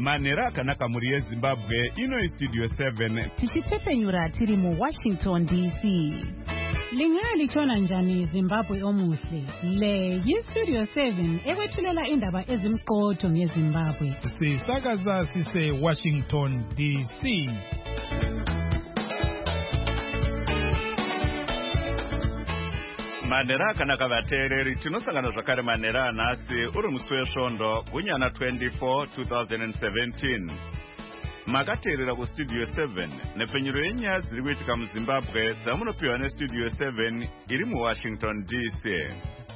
manhero akanaka muri yezimbabwe. Ino istudio 7 tichipfepenyura tiri muWashington DC. Lingaya lichona njani Zimbabwe omuhle? Le yistudio 7 ekwethulela indaba ezimqotho ngeZimbabwe. Sisakaza sise Washington DC. manhero akanaka vateereri, tinosangana zvakare manhero anhasi uri musi wesvondo gunyana 24 2017. makateerera kustudio 7 nepfenyuro yenyaya dziri kuitika muZimbabwe dzamunopiwa nestudio 7 iri muWashington DC.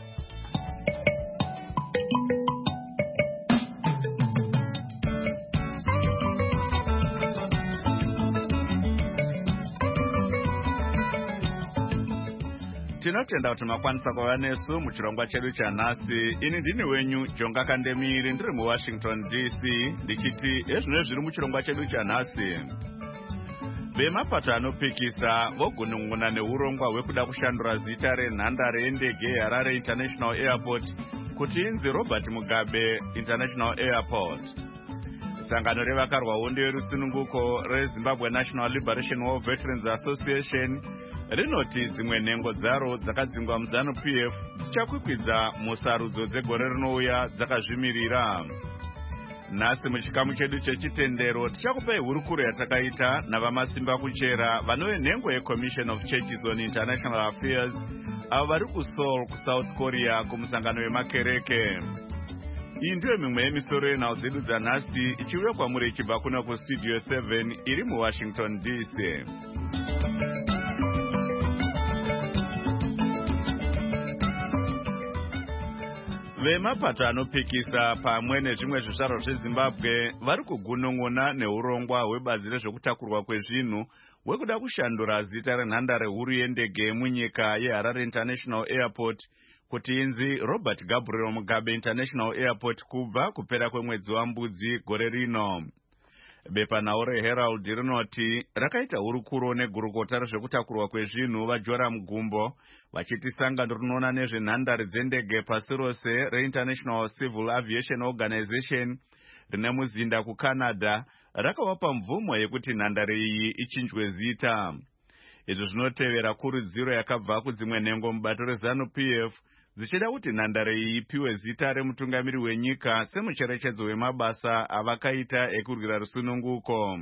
tinotenda kuti makwanisa kuva nesu muchirongwa chedu chanhasi. Ini ndini wenyu Jonga Kandemiri, ndiri muWashington DC, ndichiti ezvino zviri muchirongwa chedu chanhasi. Vemapato anopikisa vogunun'una neurongwa hwekuda kushandura zita renhandare yendege yeHarare International Airport kuti inzi Robert Mugabe International Airport. Sangano revakarwa hondo yerusununguko reZimbabwe National Liberation War Veterans Association rinoti dzimwe nhengo dzaro dzakadzingwa muZANU-PF dzichakwikwidza musarudzo dzegore rinouya dzakazvimirira. Nhasi muchikamu chedu chechitendero tichakupai hurukuro yatakaita navamasimba kuchera vanove nhengo yeCommission of Churches on International Affairs avo vari kuSeoul kuSouth Korea kumusangano wemakereke. Iyi ndiyo mimwe yemisoro yenhau dzedu dzanhasi ichiuya kwamuri ichibva kuno kustudio 7 iri muWashington DC. Vemapato anopikisa pamwe nezvimwe zvizvarwa zveZimbabwe vari kugunun'una neurongwa hwebazi rezvekutakurwa kwezvinhu hwekuda kushandura zita renhandare huru yendege yemunyika yeHarare International Airport kuti inzi Robert Gabriel Mugabe International Airport kubva kupera kwemwedzi waMbudzi gore rino. Bepanhau reHerald rinoti rakaita hurukuro negurukota rezvekutakurwa kwezvinhu vaJoram Gumbo vachiti sangano rinoona nezvenhandare dzendege pasi rose reInternational Civil Aviation Organization rine muzinda kuCanada rakavapa mvumo yekuti nhandare iyi ichinjwe zita. Izvi zvinotevera kurudziro yakabva kudzimwe nhengo mubato reZANU-PF dzichida kuti nhandare iyi ipiwe zita remutungamiri wenyika semucherechedzo wemabasa avakaita ekurwira rusununguko.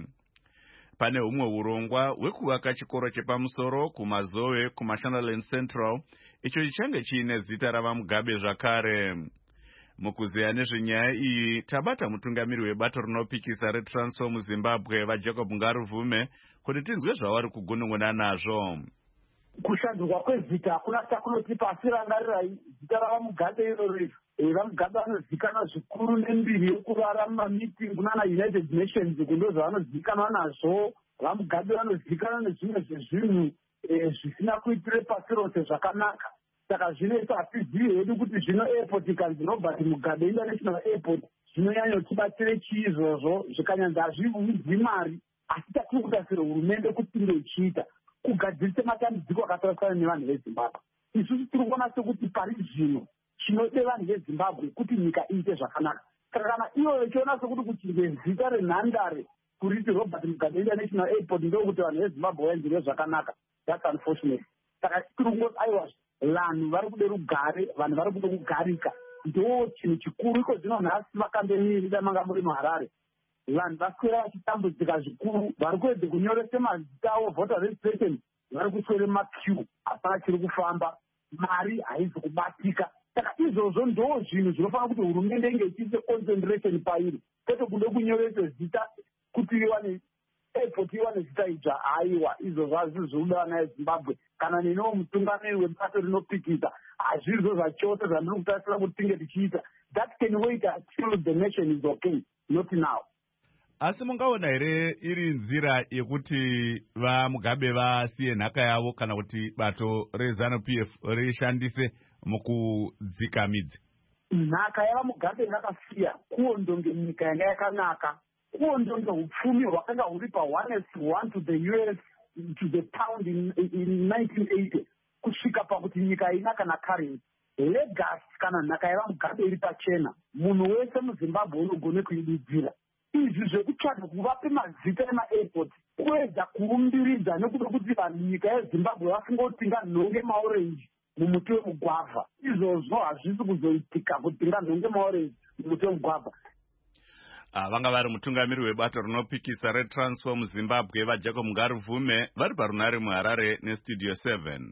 Pane humwe urongwa hwekuvaka chikoro chepamusoro kuMazowe kuMashonaland Central icho chichange chiine zita ravaMugabe zvakare. Mukuzeya nezvenyaya iyi tabata mutungamiri webato rinopikisa reTransform muZimbabwe vaJacob Ngaruvume kuti tinzwe zvavari kugunun'una nazvo. Kushandurwa kwezita hakuna chakunoti pasi rangarirai zita ravaMugabe irori. VaMugabe vanozivikanwa zvikuru nembiri yekurara mumamitingi nana United Nations kundo zvavanozivikanwa nazvo. VaMugabe vanozivikanwa nezvimwe zvezvinhu zvisina kuitire pasi rose zvakanaka. Saka zvinoita hatizivi hedu kuti zvino airport ikanzi Robert Mugabe International Airport zvinonyanyotibatsire chii izvozvo zvikanyanza hazviudzi mari asi tatiri kutasira hurumende kuti ndoichiita kugadzirisa matambudziko akataraukana nevanhu veZimbabwe. Isusu tiri kuona sekuti pari zvino chinode vanhu veZimbabwe kuti nyika iite zvakanaka. Saka kana iyoyo ichiona sekuti kuchinjwe zita renhandare kuriti Robert Mugabe International Airport ndokuti vanhu veZimbabwe vaenzere zvakanaka, that's unfortunate. Saka tiri kungoti aiwa vanhu vari kude rugare, vanhu vari kude kugarika, ndo chinhu chikuru. Iko zvino nhasi vakambemirira manga muri muHarare vanhu vaswera vachitambudzika zvikuru, vari kuedze kunyorese mazita avo voter registration, vari kuswere maqueue, hapana chiri kufamba, mari haizi kubatika. Saka izvozvo ndo zvinhu zvinofanira kuti hurumende inge ichiise concentration pairi, kwete kude kunyorese zita kuti iwane airport iwane zita idzva. Aiwa, izvozvo hazvisi zvinoda vana veZimbabwe kana nenewo mutungamiri webato rinopikisa, hazvizvo zvachose zvandiri kutarisira kuti tinge tichiita. That can wait until the nation is okay, not now. Asi mungaona here iri nzira yekuti vaMugabe vasiye nhaka yavo kana kuti bato reZANU-PF rishandise mukudzika midzi? Nhaka yavaMugabe yakasiya kuondonge nyika yanga yakanaka, kuondonge hupfumi hwakanga huri pa1:1 to the US to the pound in 1980 kusvika pakuti nyika haina kana currency. Legacy kana nhaka yavaMugabe iri pachena, munhu wese muZimbabwe unogone kuididzira. izvi zvekutsvaga kuvape mazita ema-airport kuedza kuumbiridza nekuda kuti vanhu nyika yezimbabwe vafunga kuti tinganhonge maorenji mumuti wemugwavha. Izvozvo hazvisi kuzoitika kuti tinganhonge maorenji mumuti wemugwavha. Vanga vari mutungamiri webato rinopikisa reTransform Zimbabwe vaJacob Ngaruvume vari parunare muHarare neStudio 7.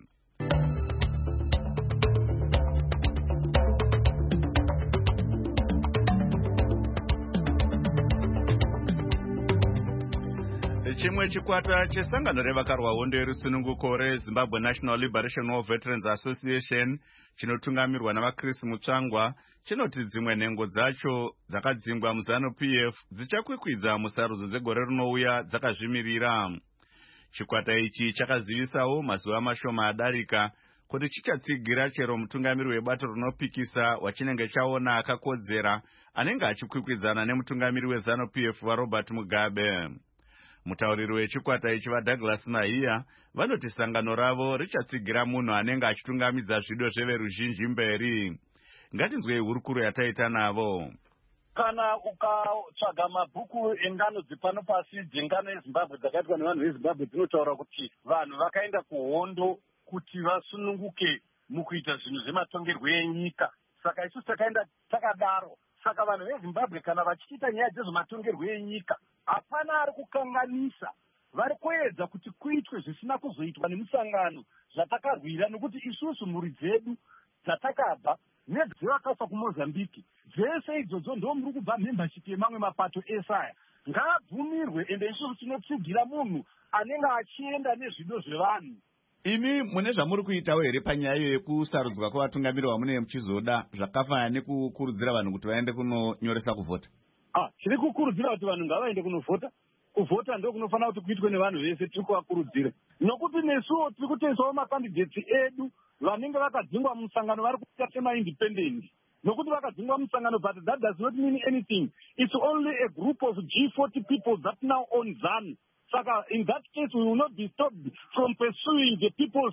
Chimwe chikwata chesangano revakarwa hondo yerusununguko reZimbabwe National Liberation War Veterans Association chinotungamirwa navaChris Mutsvangwa chinoti dzimwe nhengo dzacho dzakadzingwa muZANU-PF dzichakwikwidza musarudzo dzegore rinouya dzakazvimirira. Chikwata ichi chakazivisawo mazuva mashoma adarika kuti chichatsigira chero mutungamiri webato rinopikisa wachinenge chaona akakodzera anenge achikwikwidzana nemutungamiri weZANU-PF waRobert Mugabe. Mutauriri wechikwata ichi vaDouglas Mahiya vanoti sangano ravo richatsigira munhu anenge achitungamidza zvido zveveruzhinji mberi. Ngatinzwei hurukuro yataita navo. Kana ukatsvaga mabhuku engano dzepano pasi dzengano yeZimbabwe dzakaitwa nevanhu veZimbabwe dzinotaura kuti vanhu vakaenda kuhondo kuti vasununguke mukuita zvinhu zvematongerwo enyika. Saka isusu takaenda takadaro. Saka vanhu veZimbabwe kana vachiita nyaya dzezvematongerwo enyika hapana ari kukanganisa, vari kuedza kuti kuitwe zvisina kuzoitwa nemusangano zvatakarwira, nokuti isusu mhuri dzedu dzatakabva nedzevakaswa kuMozambiki dzese idzodzo ndo muri kubva membership yemamwe mapato esaya. Ngaabvumirwe ende isusu tinotsigira munhu anenge achienda nezvido zvevanhu. Imi mune zvamuri kuitawo here panyaya yekusarudzwa kwavatungamiri vamunenge muchizoda zvakafanana nekukurudzira vanhu kuti vaende kunonyoresa kuvhota? Tiri kukurudzira kuti vanhu ngavaende kunovhota. Kuvhota ndo kunofanira kuti kuitwe nevanhu vese, tiri kuvakurudzira. Nokuti nesuwo tiri kutoisawo makandidates edu vanenge vakadzingwa musangano vari kuita sema-independent. Nokuti vakadzingwa musangano, but that does not mean anything. It's only a group of G40 people that now own ZANU. Saka in that case we will not be stopped from pursuing the people's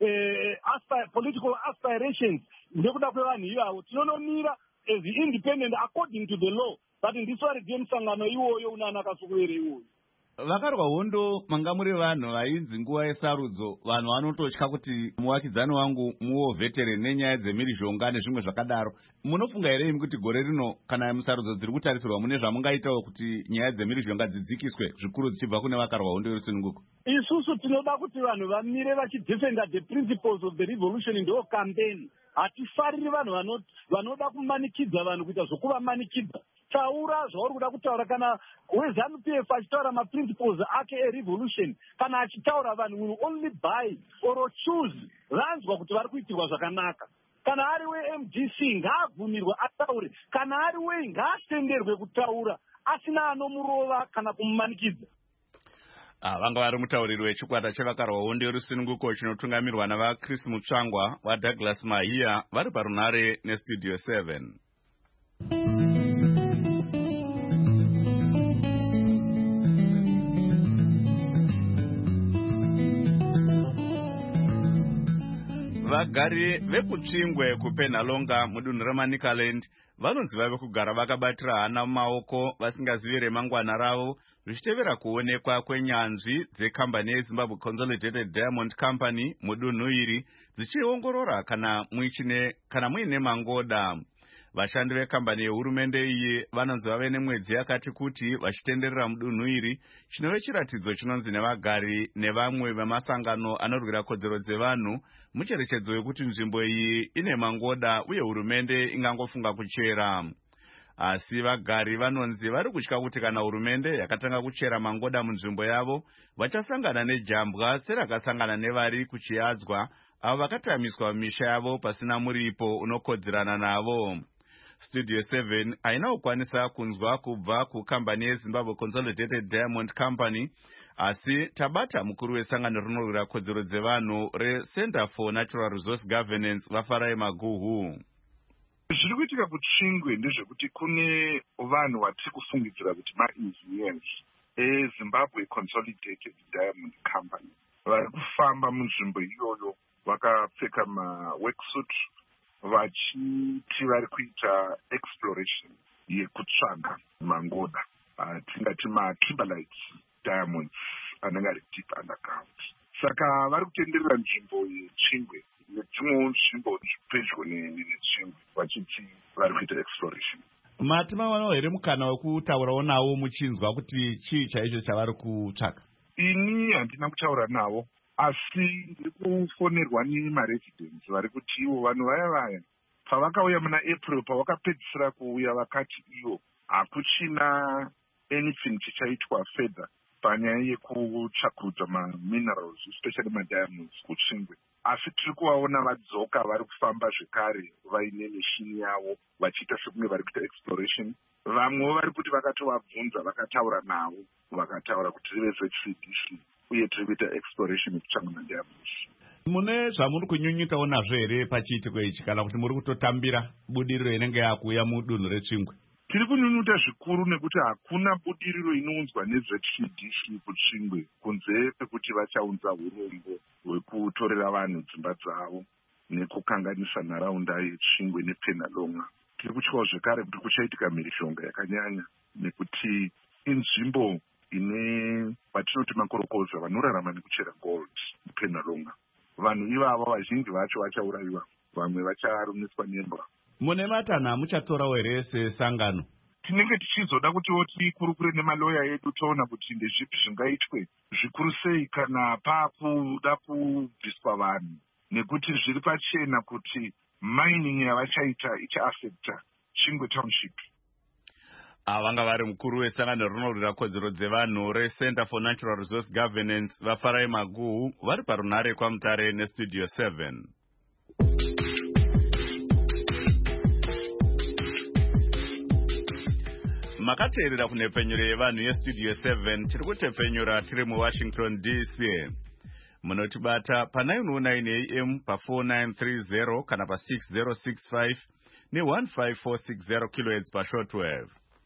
political aspirations. Nekuda kwevanhu ivavo tinonomira as independent according to the law, but ndiswari dzemusangano iwoyo unana kasukuwere iwoyo. Vakarwa hondo manga muri vanhu vainzi nguva yesarudzo vanhu vanototya kuti muvakidzani wangu muovhetere nenyaya dzemhirizhonga nezvimwe zvakadaro. Munofunga here imi kuti gore rino kana musarudzo dziri kutarisirwa mune zvamungaitawo kuti nyaya dzemhirizhonga dzidzikiswe zvikuru dzichibva kune vakarwa hondo yerusununguko? Isusu tinoda kuti vanhu vamire vachidefenda the principles of the revolution ndo campaign. Hatifariri vanhu vanoda kumanikidza vanhu kuita zvokuvamanikidza. Taura zvauri kuda kutaura. Kana weZANU-PF achitaura maprinciples ake erevolution, kana achitaura vanhu will only buy or choose vanzwa kuti vari kuitirwa zvakanaka. Kana ari weMDC ngaabvumirwe ataure, kana ari wei ngaatenderwe kutaura asina anomurova kana kumumanikidza. Vanga vari mutauriri wechikwata chevakarwa hondo yerusununguko chinotungamirwa navaChris Mutsvangwa vaDouglas Mahiya vari parunare neStudio 7. Vagari vekutsvingwe kuPenhalonga mudunhu reManicaland vanonzi vave kugara vakabatira hana mumaoko vasingazivi remangwana ravo zvichitevera kuonekwa kwenyanzvi dzekambani yeZimbabwe Consolidated Diamond Company mudunhu iri dzichiongorora kana muine mangoda. Vashandi vekambani yehurumende iyi vanonzi vave nemwedzi yakati kuti vachitenderera mudunhu iri, chinove chiratidzo chinonzi nevagari nevamwe vemasangano anorwira kodzero dzevanhu mucherechedzo wekuti nzvimbo iyi ine mangoda uye hurumende ingangofunga kuchera. Asi vagari vanonzi vari kutya kuti kana hurumende yakatanga kuchera mangoda munzvimbo yavo vachasangana nejambwa serakasangana nevari kuchiadzwa avo vakatamiswa mumisha yavo pasina muripo unokodzerana navo. Studio 7 haina kukwanisa kunzwa kubva kukambani yeZimbabwe Consolidated Diamond Company, asi tabata mukuru wesangano rinorwira kodzero dzevanhu reCenter for Natural Resource Governance vaFarai Maguhu. Zviri kuitika kuTsvingwe ndezvekuti kune vanhu vatiri kufungidzira kuti ma-engineers eZimbabwe Consolidated Diamond Company vari kufamba munzvimbo iyoyo vakapfeka ma-worksuit vachiti vari kuita exploration yekutsvaga mangoda. tingati matribalites diamonds anenge ari deep underground. Saka vari kutenderera nzvimbo yeChingwe nedzimwewo nzvimbo pedyo neChingwe vachiti vari kuita exploration. Mati mavanawo here mukana wekutaurawo navo muchinzwa kuti chii chaicho chavari kutsvaka? Ini handina kutaura navo, asi ndiri kufonerwa nemaresidents vari kuti ivo vanhu vaya pavakauya muna April pavakapedzisira kuuya vakati ivo hakuchina anything chichaitwa further panyaya yekutsvakurudza maminerals especially madiamonds kuChingwe. Asi tiri kuvaona vadzoka vari kufamba zvekare vaine mishini yavo vachiita sekunge vari kuita exploration. Vamwewo vari kuti vakatovabvunza vakataura navo vakataura kuti rive ZCDC uye tiri kuita exploration yekutsvanga madiamonds. Mune zvamuri kunyunyutawo nazvo here pachiitiko ichi kana kuti muri kutotambira budiriro inenge yakuuya mudunhu reChingwe? Tiri kunyunyuta zvikuru nekuti hakuna budiriro inounzwa neZCDC kuChingwe kunze kwekuti vachaunza urombo hwekutorera vanhu dzimba dzavo nekukanganisa nharaunda yeChingwe nePenalonga. Tiri kutyawo zvekare kuti kuchaitika mhirizhonga yakanyanya nekuti inzvimbo ine vatinoti makorokoza vanorarama nekuchera gold muPenalonga. Vanhu ivava vazhinji vacho vachaurayiwa, vamwe vacharumiswa nembwa. Mune matanho amuchatorawo here sesangano? Tinenge tichizoda kutiwo tikurukure nemaloya edu toona kuti ndezvipi zvingaitwe zvikuru sei kana paakuda kubviswa vanhu, nekuti zviri pachena kuti mining yavachaita ichaafecta Chingwe Township. Vanga vari mukuru wesangano rinorwira kodzero dzevanhu reCenter for Natural Resource Governance vaFarai Maguhu vari parunhare kwaMutare neStudio 7. Makateerera kunhepfenyuro yevanhu yeStudio 7 tiri kutepfenyura tiri muWashington DC. Munotibata pa909 AM pa4930 kana pa6065 ne15460 kHz pashortwave.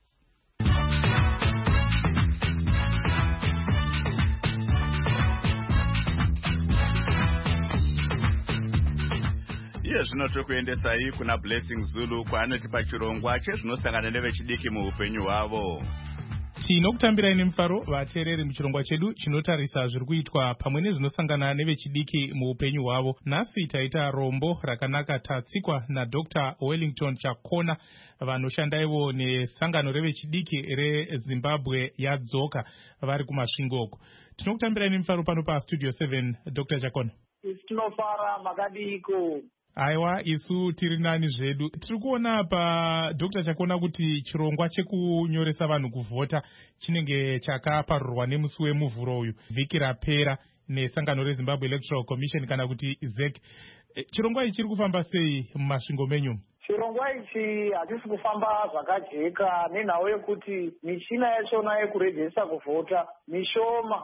Iye zvino tokuendesai kuna Blessing Zulu kwaanoti pachirongwa chezvinosangana nevechidiki muupenyu hwavo. Tinokutambirai nemufaro vateereri muchirongwa chedu chinotarisa zviri kuitwa pamwe nezvinosangana nevechidiki muupenyu hwavo. Nhasi taita rombo rakanaka tatsikwa naDr. Wellington Chakona vanoshandaivo nesangano revechidiki reZimbabwe yadzoka vari kumasvingo. Tinokutambirai nemufaro pano paStudio 7 Dr. Chakona. Tinofara makadiko. Aiwa, isu tiri nani zvedu. Tiri kuona paDr. Chakona kuti chirongwa chekunyoresa vanhu kuvhota chinenge chakaparurwa nemusi wemuvhuro uyu vhiki rapera nesangano reZimbabwe Electoral Commission kana kuti ZEC. Chirongwa ichi chiri kufamba sei mumasvingo menyu? Chirongwa ichi hachisi kufamba zvakajeka nenhau yekuti michina yachona yekurejesa kuvhota mishoma.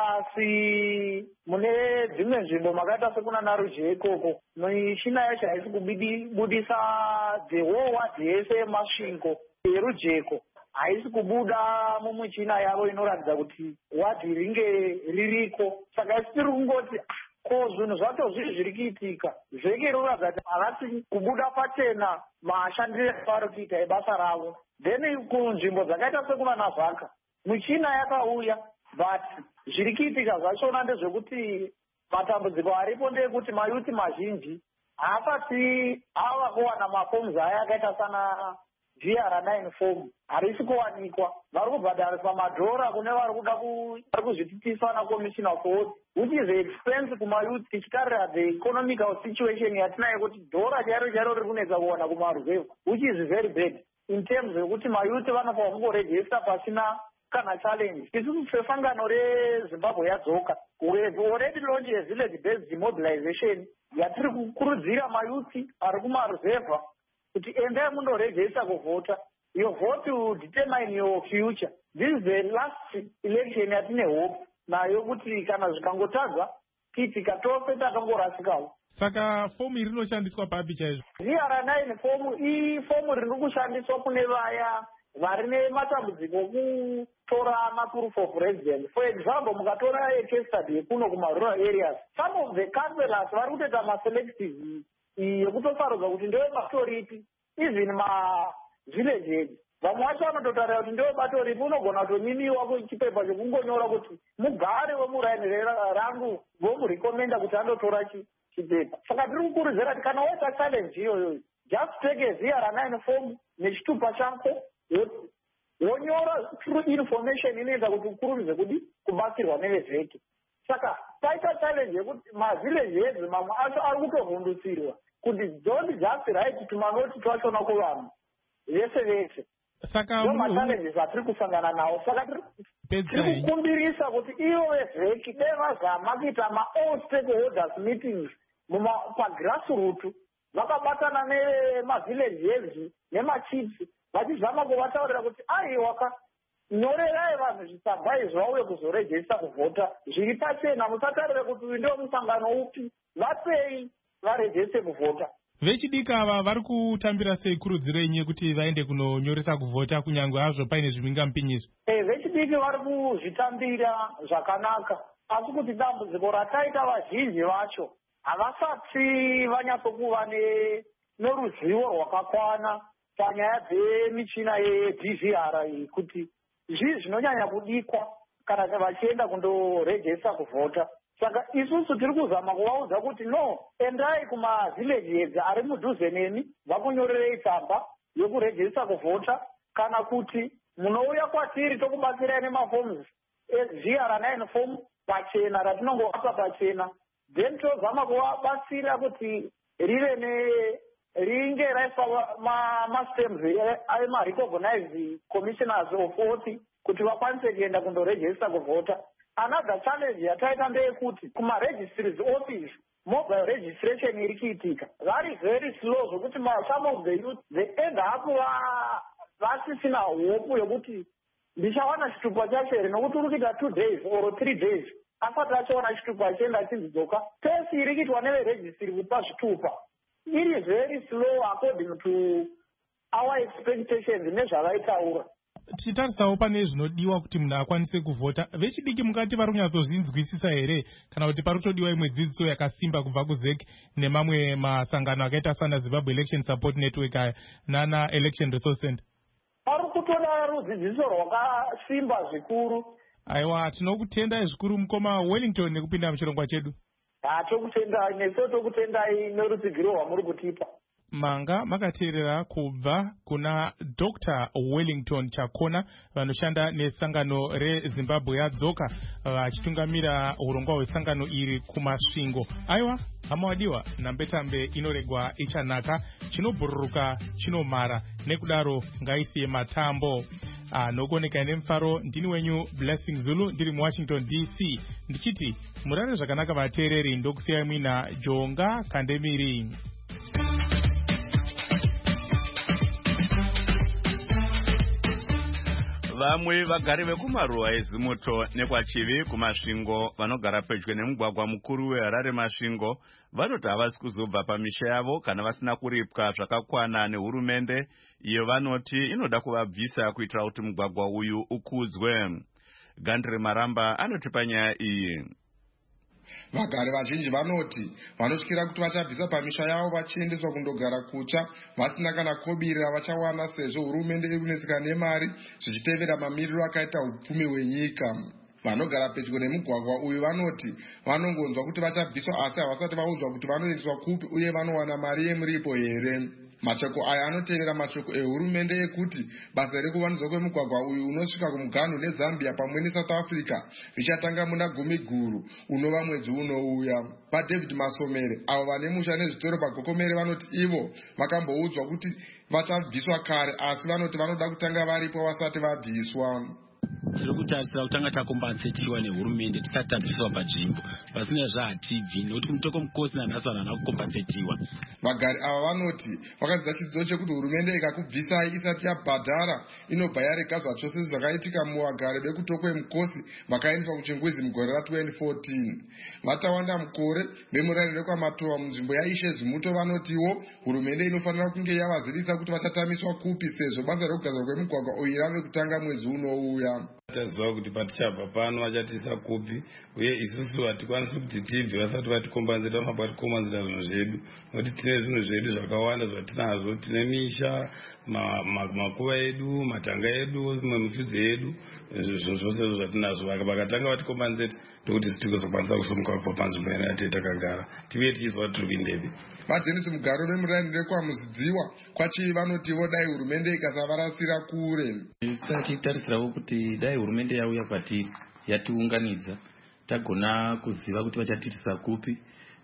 Plasi mune dzimwe nzvimbo makaita sekuna Naruje ikoko michina yacho haisi kubudisa the whole ward yese yemasvingo yerujeko haisi kubuda mumuchina yavo inoratidza kuti wadi ringe ririko. Saka isi tiri kungoti ko zvinhu zvacho zviri kuitika zveke rinoratidza kuti havasi kubuda pachena mashandiro avari kuita ebasa ravo. Then kunzvimbo dzakaita sekuna Navhaka michina yakauya but zviri kuitika zvachona ndezvekuti matambudziko aripo ndeyekuti mayuti mazhinji haasati ava kuwana mafomu aya akaita sana GR9 fomu harisi kuwanikwa. Vari kubhadharisa madhora kune vari kuzvititisa nakomishina for which is expense kumayuti tichitarira the economical situation yatinayo kuti dhora chairo riri kunetsa kuwana kumaruzevhu which is very bad in terms yekuti mayuti vanofanwa kungorejesta pasina kana challenge. Isusu sesangano reZimbabwe yadzoka already launch village based demobilization yatiri kukurudzira mayuti ari kumaruzevha kuti endai mundorejesta kuvhota. Your vote will determine your future. This is the last election yatine hope nayo kuti kana zvikangotadza tiitika tose takangorasikawo. Saka fomu iri rinoshandiswa papi chaizvo? GR9 fomu ifomu riri kushandiswa kune vaya vari nematambudziko okutora maproof of residence. For example, mukatora yekestadi yekuno kumarural areas, some of the councillors vari kutoita maselective yekutosarudza kuti ndeve matoriti even mavillages vamwe vacho vanototarira kuti ndiwo bato ripi, unogona kutoniniwa kuchipepa chekungonyora kuti mugare wemuraini rangu vomurekomenda kuti andotora chipepa. Saka tiri kukurudzira kuti kana waita challenge iyoyo, just take a ZR9 form nechitupa chako wonyora true information inoita kuti ukurumidze kudi kubatsirwa nevezveke. Saka taita challenge yekuti mavillage edu mamwe acho ari kutovhundutsirwa kuti don't just write tumanoti twachona kuvanhu vese vese. Saka machallenges atiri kusangana nawo. Saka tiri kukumbirisa kuti ivo vezveki dai vazama kuita ma-all stakeholders meetings pagrassroot, vakabatana nemavillages nemachiefs vachizama kuvataurira kuti aiwaka nyorerai vanhu zvisabva izvo vauye kuzorejesta kuvhota zviri pachena, musatarire kuti uyu ndio musangano upi, vatei varejeste kuvhota. Vechidiki ava vari kutambira sei kurudziro yenyu kuti vaende kunonyoresa kuvhota kunyange hazvo paine zvimhingamupinyi? Vechidiki vari kuzvitambira zvakanaka, asi kuti dambudziko rataita vazhinji vacho havasati vanyatsokuva noruzivo rwakakwana panyaya dzemichina yeDVR iyi, kuti zvii zvinonyanya kudikwa kana vachienda kundorejesta kuvhota. Saka isusu tiri kuzama kuvaudza kuti no, endai kumavillages ari mudhuze nemi vakunyorerei tsamba yokurejesta kuvhota, kana kuti munouya kwatiri tokubatsirai nemafoms eZR9 form pachena ratinongovapa pachena, then tozama kuvabatsira kuti ringe raiswa mastems ema-recognized commissioners of oath kuti vakwanise kuenda kundorejesta kuvhota. Another challenge yataita ndeyekuti kuma-registries office mobile registration iri kuitika very very slow, zvokuti some of the youth ega hapo vasisina hope yokuti ndichawana chitupa chacho here, nokuti uri kuita 2 days or 3 days asati achiona chitupa achienda achinzidzoka. Tesi iri kuitwa neveregistry kupa zvitupa iri very slow according to our expectations nezvavaitaura. Tichitarisawo pane zvinodiwa kuti munhu akwanise kuvhota. Vechidiki mukati vari kunyatsozvinzwisisa here kana kuti pari kutodiwa imwe dzidziso yakasimba kubva kuZEC nemamwe masangano akaita sana Zimbabwe Election Support Network aya nana Election Resource Center? Pari kutoda rudzidziso rwakasimba zvikuru. Aiwa, tinokutendai zvikuru mukoma Wellington nekupinda muchirongwa chedu. Tokutendai neso, tokutendai nerutsigiro rwamuri kutipa. Manga makateerera kubva kuna Dr. Wellington Chakona vanoshanda nesangano reZimbabwe yadzoka vachitungamira urongwa hwesangano iri kumasvingo. Aiwa, hama wadiwa, nambetambe inoregwa ichanaka, chinobhururuka chinomara, nekudaro ngaisiye matambo. Nokuoneka nemufaro, ndini wenyu Blessing Zulu, ndiri muWashington DC, ndichiti murare zvakanaka vateereri, ndokusiyai mwina Jonga Kandemiri. Vamwe vagari vekumaruwa eZimuto nekwaChivi kumasvingo vanogara pedyo nemugwagwa mukuru weHarare masvingo vanoti havasi kuzobva pamisha yavo kana vasina kuripwa zvakakwana nehurumende iyo vanoti inoda kuvabvisa kuitira kuti mugwagwa uyu ukudzwe. Gandre Maramba anotipa nyaya iyi. Vagari vazhinji vanoti vanotyira kuti vachabvisa pamisha yavo vachiendeswa kundogara kucha vasina kana kobiri ravachawana sezvo hurumende iri kunetseka nemari zvichitevera mamiriro akaita upfumi hwenyika. Vanogara pedyo nemugwagwa uyu vanoti vanongonzwa kuti vachabviswa asi havasati vaudzwa kuti vanoendeswa kupi uye vanowana mari yemuripo here. Mashoko aya anoteerera mashoko ehurumende yekuti basa rekuvandudzwa kwemugwagwa uyu unosvika kumuganhu neZambia pamwe neSouth Africa richatanga muna Gumi guru unova mwedzi unouya. PaDavid Masomere avo vane musha nezvitoro paGokomere vanoti ivo vakamboudzwa kuti vachabviswa kare asi vanoti vanoda kutanga varipo vasati vabviswa. Tiri kutarisira kutanga takombensetiwa nehurumende tisati tabviswa panzvimbo, pasina zvahatibvi nokuti kumutoko mukosi nanhasi vanhu havana kukombensetiwa. Vagari ava vanoti vakadzidza chidzidzo chekuti hurumende ikakubvisai isati yabhadhara inobva yaregadzwa chose zvakaitika muvagari vekutokwe mukosi vakaendeswa kuchingwizi mugore ra2014. Vatawanda mukore vemurayiro kwamatowa munzvimbo yaishe Zimuto vanotiwo hurumende inofanira kunge yavazivisa kuti vachatamiswa kupi sezvo basa rekugadzwa kwemugwagwa uyu rave kutanga mwedzi unouya. taziva kuti patichabva pano vachatisa kupi, uye isusu hatikwanisi kuti tibve vasati vatikombanzira vatikombanzira zvinhu zvedu, nokuti tine zvinhu zvedu zvakawanda zvatinazvo. Tine misha, makuva edu, matanga edu, mifudzi yedu, zvinhu zvose zvatinazvo. Vakatanga vatikombanzira ndokuti tiri kuzokwanisa kusomuka panzvimbo yanatei takagara, tive tichizwa kuti tiri kuindebe. Madzenisi Mugaro vemurayiro kwamuzidziwa kwachi vanotivo dai hurumende ikasavarasira kure. Tichitarisirawo kuti dai hurumende yauya kwatiri yatiunganidza tagona kuziva kuti vachatirisa kupi,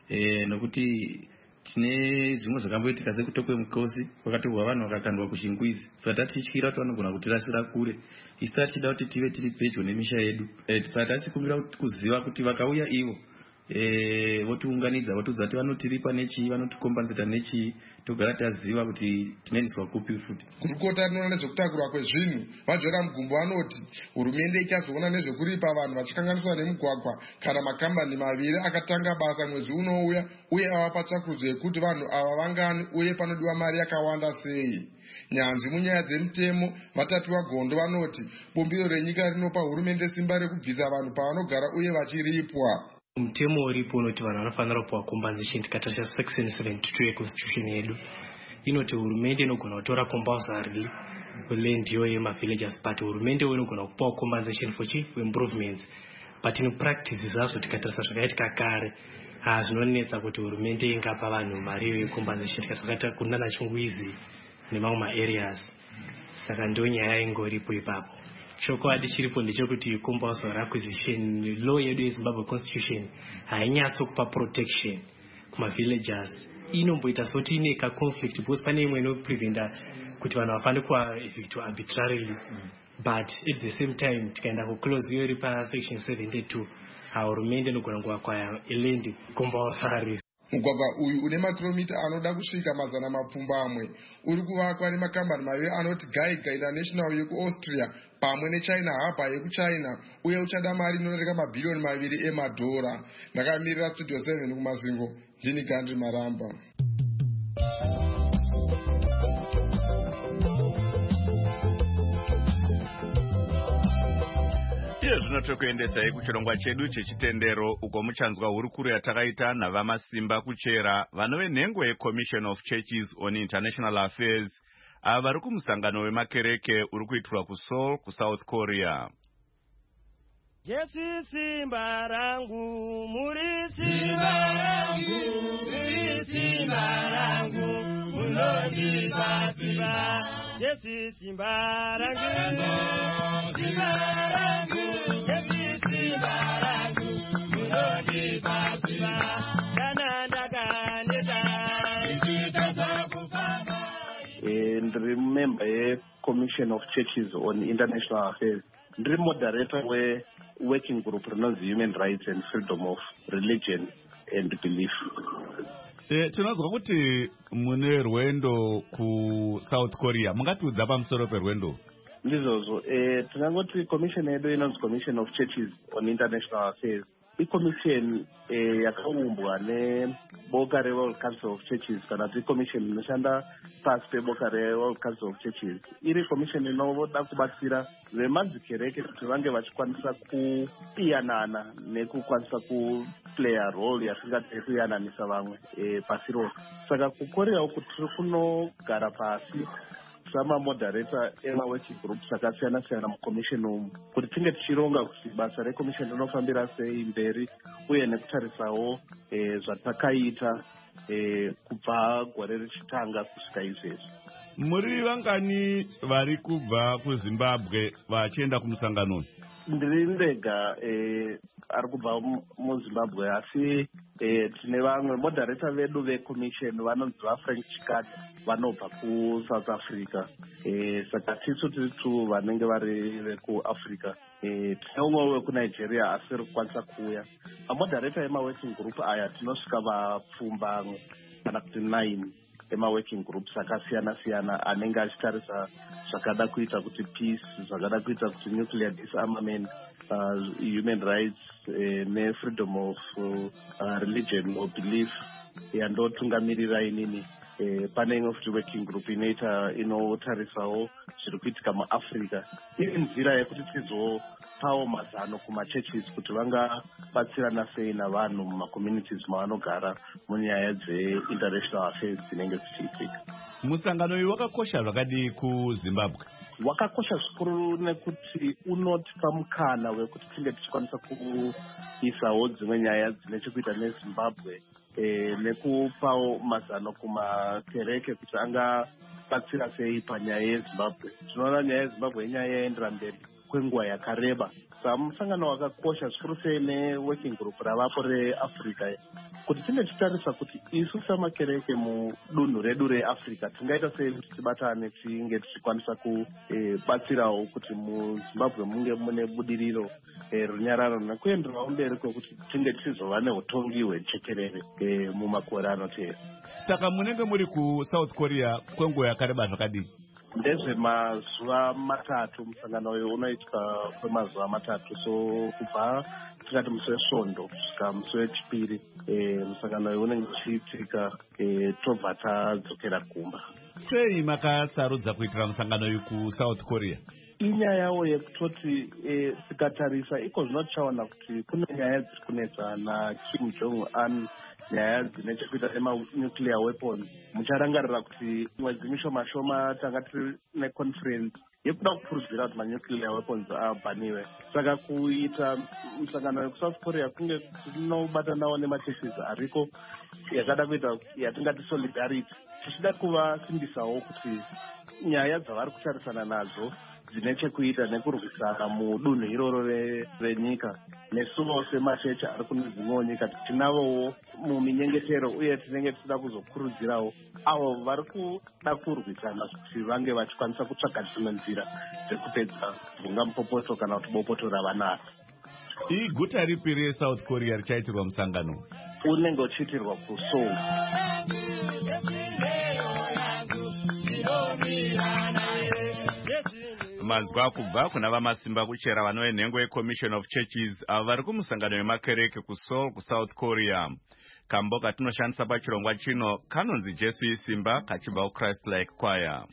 nokuti tine zvimwe zvakamboitika sekutokwe mukosi kwakatorwa vanhu vakakandwa kuchingwizi, saka tatityira kuti vanogona kutirasira kure. Isu tachida kuti tive tiri pedyo nemisha yedu, saka tachikumbira kuziva kuti vakauya ivo votiunganidza votiudza kuti vanotiripa nechii, vanotikombanzita nechii, togara taziva kuti tinoendeswa kupi futi. Kurukota rinoona nezvekutakurwa kwezvinhu vaJoera Mugumbo vanoti hurumende ichazoona nezvekuripa vanhu vachikanganiswa nemugwagwa kana makambani maviri akatanga basa mwedzi unouya, uye avapa tsvakurudzo yekuti vanhu ava vangani uye panodiwa mari yakawanda sei. Nyanzvi munyaya dzemutemo vatapiwa gondo vanoti bumbiro renyika rinopa hurumende simba rekubvisa vanhu pavanogara uye vachiripwa. Mutemo uripo unoti vanhu vanofanira kupiwa compensation. Tikatarisa section 72 yeconstitution yedu inoti hurumende inogona kutora compulsory land iyo yemavillages, but hurumende inogona kupiwa compensation for improvements. But in practice zvazo tikatarisa zvakaitika kare zvinonetsa kuti hurumende ingapa vanhu mari iyo yecompensation zvakaita kunana Chingwizi nemamwe maareas. Saka ndio nyaya ingoripo ipapo. Chokwadi chiripo ndechekuti compulsory acquisition law yedu yeZimbabwe constitution hainyatsokupa protection kumavillagers. Inomboita soti ine conflict because pane imwe inopreventa kuti vanhu vafane kuevictwa arbitrarily, but at the same time tikaenda kuclose iyo iri pasection 72 hurumende inogona kuakwaya land compulsory. Mugwagwa uyu une makilomita anoda kusvika 200 uri kuvakwa nemakambani maviri anoti Geiger International yekuAustria pamwe neChina Harbour yekuChina, uye uchada mari inodarika mabhirioni 2 emadhora. Ndakamirira Studio 7 kumazingo, ndini Gandhi Maramba. Iye zvino tokuendesai kuchirongwa chedu chechitendero uko muchanzwa hurukuru yatakaita navamasimba kuchera vanove nhengo yeCommission of Churches on International Affairs vari kumusangano wemakereke uri kuitirwa kuSeoul kuSouth Korea. Jesu simba rangu, muri simba rangu, muri simba rangu, munondipa simba. Jesu simba rangu, simba rangu, Jesu simba rangu, munondipa simba. Kana ndakaneta, ichitata kufamba. Ndiri member yeCommission of Churches on International Affairs. Ndiri moderator working group rinonzi Human Rights and Freedom of Religion and Belief. Tinozwa kuti mune rwendo kuSouth Korea. Mungatiudza pamusoro perwendo? Ndizvozvo. Tinangoti commission yedu inonzi Commission of Churches on International Affairs. Commission yakaumbwa neboka reWorld Council of Churches, kana kuti commission inoshanda pasi peboka reWorld Council of Churches. Iri commission inoda kubatsira vemadzikereke kuti vange vachikwanisa kupiyanana nekukwanisa kuplaya role yasingatei kuyananisa vamwe pasi rose. Saka kuKorea uku tiri kunogara pasi samamoderator emaworking groups akasiyana-siyana mucommission umu kuti tinge tichironga kuti basa recommission rinofambira sei mberi, uye nekutarisawo zvatakaita kubva gore richitanga kusvika izvezvi. Muri vangani vari kubva kuZimbabwe vachienda kumusangano? Ndiri ndega ari kubva muZimbabwe, asi tine vamwe moderator vedu vecommission vanonzi vaFrank Chikati vanobva kuSouth Africa. Saka tisu tiritu vanenge vari vekuAfrica. Tine umwe wekuNigeria asi ri kukwanisa kuuya. Moderator emaworking group aya tinosvika vapfumba kana kuti 9 emaworking groups akasiyana-siyana anenge achitarisa zvakada kuita kuti peace, zvakada kuita kuti nuclear disarmament, human rights nefreedom of religion or belief. Yandotungamirira inini pane imwe futi working group inotarisawo zviri kuitika muafrica iri nzira yekuti tizopawo mazano kumachurches kuti vangabatsirana sei navanhu mumacommunities mavanogara munyaya dzeinternational affairs dzinenge dzichiitika. Musangano uyu wakakosha zvakadii kuZimbabwe? Wakakosha zvikuru nekuti unotipa mukana wekuti tinge tichikwanisa kuisawo dzimwe nyaya dzine chekuita neZimbabwe nekupawo mazano kumakereke kuti angabatsira sei panyaya yeZimbabwe. Tinoona nyaya yeZimbabwe inyaya yaendera mberi kwenguva yakareba. Saka musangano wakakosha zvikuru sei neworking group ravapo reAfrica kuti tinge tichitarisa kuti isu samakereke mudunhu redu reAfrica tingaita sei kuti tibatane tinge tichikwanisa kubatsirawo kuti muZimbabwe munge mune budiriro runyararo nekuenderawo mberi kwekuti tinge tichizova neutongi hwechekerere mumakore anotevera. Saka munenge muri kuSouth Korea kwenguva yakareba zvakadii? Ndezvemazuva matatu, musangano uyu unoitwa kwemazuva matatu, so kubva tikati musi wesvondo kusvika musi wechipiri musangano uyu unenge uchiitika tobva tadzokera kumba. Sei makasarudza kuitira musangano uyu kuSouth Korea? Inyayawo yekutoti tikatarisa iko zvino tichaona kuti kune nyaya dziri kunetsa naKim Jong Un, nyaya dzine chekuita nemanuclear weapons. Mucharangarira kuti mwedzi mishoma shoma tanga tiri neconference yekuda kukurudzira kuti manuclear weapons abhaniwe. Saka kuita musangano wekuSouth Korea kunge tinobatanawo nemachurches ariko yakada kuita yatingati solidarity, tichida kuvasimbisawo kuti nyaya dzavari kutarisana nadzo dzine chekuita nekurwisana mudunhu iroro renyika nesuwo semachechi ari kune dzimwewo nyika tinavowo muminyengetero uye tinenge tichida kuzokurudzirawo avo vari kuda kurwisana kuti vange vachikwanisa kutsvaga dzimwe nzira dzekupedza bvunga mupopoto kana kuti bopoto ravanaro. Iguta ripi reSouth Korea richaitirwa musangano? Unenge uchiitirwa kuSeoul. Manzwa kubva kuna vamasimba kuchera vanove nhengo yeCommission of Churches avo vari kumusangano wemakereke kuSeoul kuSouth Korea. Kambo katinoshandisa pachirongwa chino kanonzi Jesu isimba kachibva kuChrist Like Choir.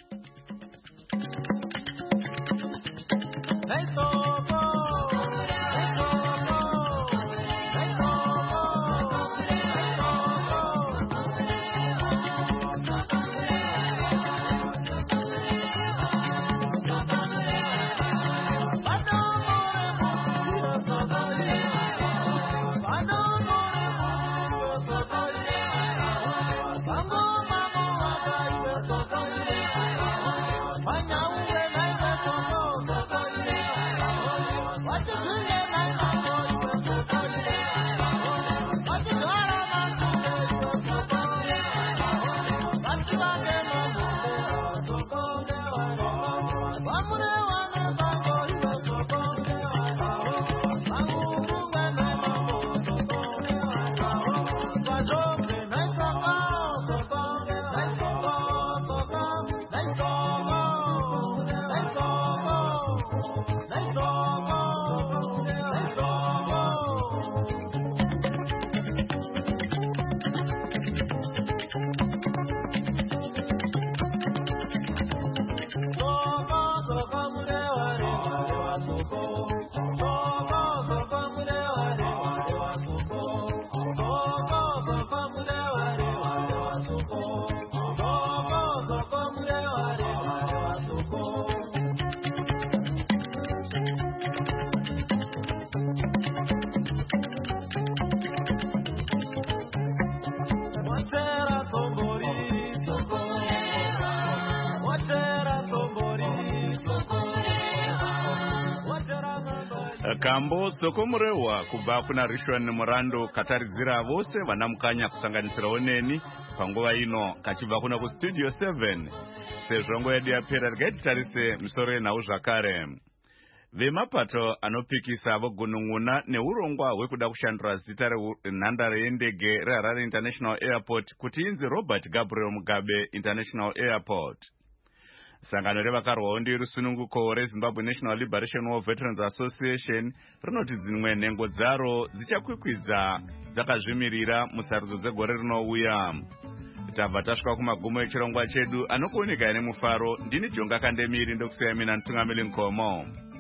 Kambo sokomurehwa kubva kuna Rishwan Murando kataridzira vose vana mukanya kusanganisirawo neni panguva ino kachibva kuna kuStudio 7. Sezvo nguva yedu yapera regai titarise misoro yenhau zvakare. Vemapato anopikisa vogunun'una neurongwa hwekuda kushandura zita renhandare yendege reHarare International Airport kuti inzi Robert Gabriel Mugabe International Airport. Sangano revakarwawo ndirusununguko reZimbabwe National Liberation War Veterans Association rinoti dzimwe nhengo dzaro dzichakwikwidza dzakazvimirira musarudzo dzegore rinouya. tabva tasvika kumagumo echirongwa chedu anokuoneka nemufaro. Ndini Jonga Kandemiri ndokusiyamina Ntungamiri Nkomo.